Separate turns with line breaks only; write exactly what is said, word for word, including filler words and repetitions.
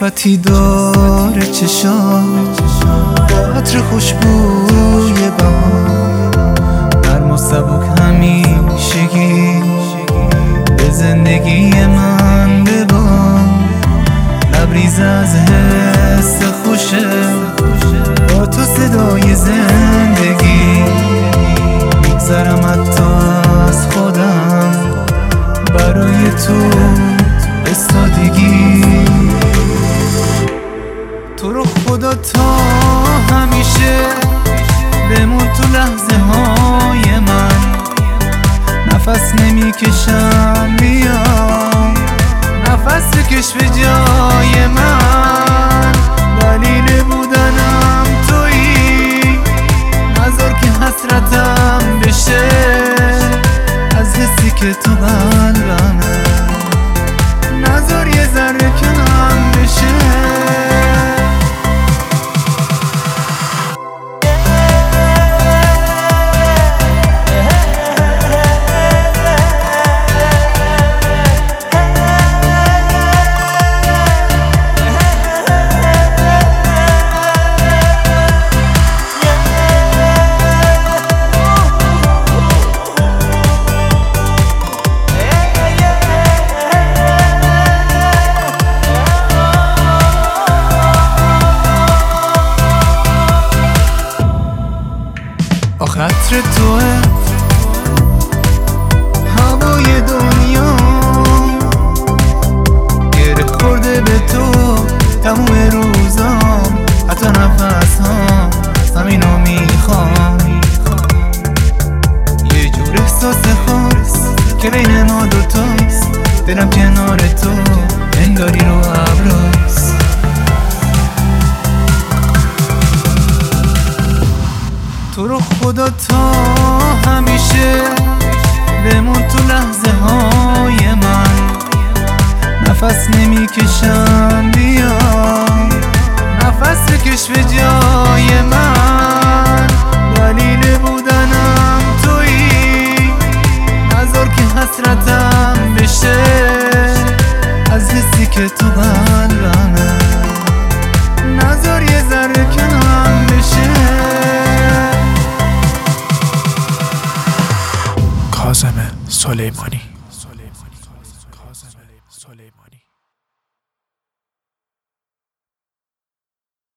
صفتی داره چشام با عطر خوشبوی بهار، نرم و سبک همیشگی به زندگی من ببار. لبریز از حس خوشه با تو صدای زندگی، میگذرم حتی از خودم برای تو به سادگی. تو رو خدا تا همیشه بمون تو لحظه های من، نفس نمیکشم بیا نفس بکش به جای من. دلیل بودنم تویی، نذار که حسرتم بشه از حسی که تو قلبمه، نذار یه ذره کم بشه. عطر توه هوای دنیا، گره خورده به تو تموم روزام، حتی نفس ها همینو میخوام. یه جور احساس خاص که بین ما دوتاست، دلم کنار تو انگاری رو ابراست. تو رو خدا تا همیشه بمون تو لحظه های من، نفس نمیکشم بیا نفس بکش به جای من. دلیل بودنم تویی، نذار که حسرتم بشه از حسی که تو قلبمه، نذار یه ذره کم بشه.
کاظم سلیمانی.